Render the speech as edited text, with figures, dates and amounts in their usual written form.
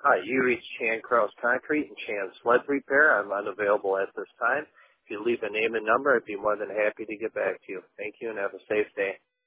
Hi, you reached Chan Krause Concrete and Chan Sled Repair. I'm unavailable at this time. If you leave a name and number, I'd be more than happy to get back to you. Thank you and have a safe day.